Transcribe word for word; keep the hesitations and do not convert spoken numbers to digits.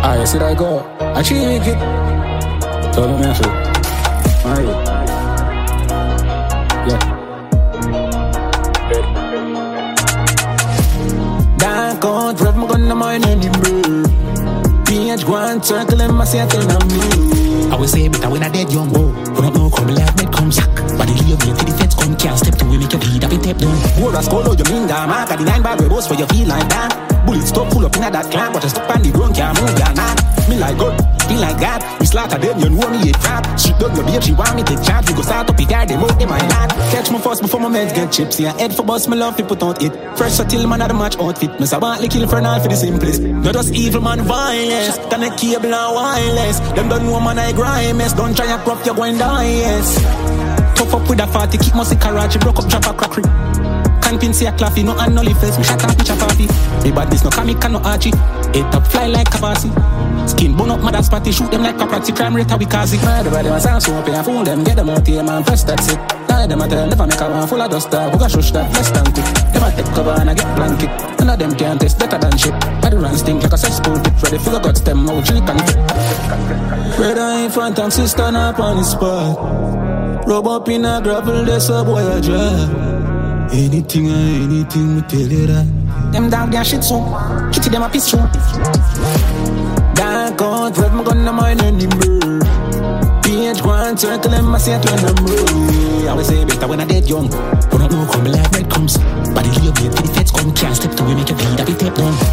I said I go. I cheek it. Tell me I feel. Alright. Yeah. Dark out, rev my gun, my name, bro. P H one, circle in my circle, on me. I will say, but I when I dead young, whoa. Who don't know, come like bed, come sack. But the leave you till the feds come, can't step to we make your bleed, I be tape down. War a skull, you mean that, mark at the nine bar, we boast for your feel like that. Bullets stop full up in that clan, but you stop on the ground, can't move, you're not. Me like God, feel like God. We slaughter them, you know me a trap. She done your babe, she want me to charge. We go start up the guard, they move in my lad. Catch me first before my meds get chips. Yeah, head for boss, me love people don't it. Fresh till man at the match outfit. Me say want to kill for now for the simplest. Not just evil man violence. Connect cable and wireless. Them don't know man I grind mess. Don't try and crop, you're going down, yes. Tough up with a forty, kick musty Karachi, broke up drop a crackery. Can't pin see a claffy, no and no face. Me shut up, pitch a party. Me bad this no kamika, no archie. Eight up fly like Kabasi. Skin bone up, mother's party, shoot them like paparazzi. Crime rate how we cause it. Murder by them, I sound so open, I fool them. Get them out here, man, first that's it. Now them I tell, never make a one full of dust. Who got shush that, less than quick. Never take cover and I get blanket. None of them can't test better than shit. Body run stink like a cesspool tip. Ready for the guts, them out, chill can fit. Brother in front and sister up on the spot. Rub up in a gravel, there's a boy a drive. Anything or anything, we tell you that. Them dog their shit so kitty them a piss show. Dark out, rev my gun, I'm on any bird. P H one, circle them, I see it when I'm real. I always say better when I dead young. Who don't know, come like breadcrumbs. Body leave you till the feds come, can't step to we make your bleed, I be tape down.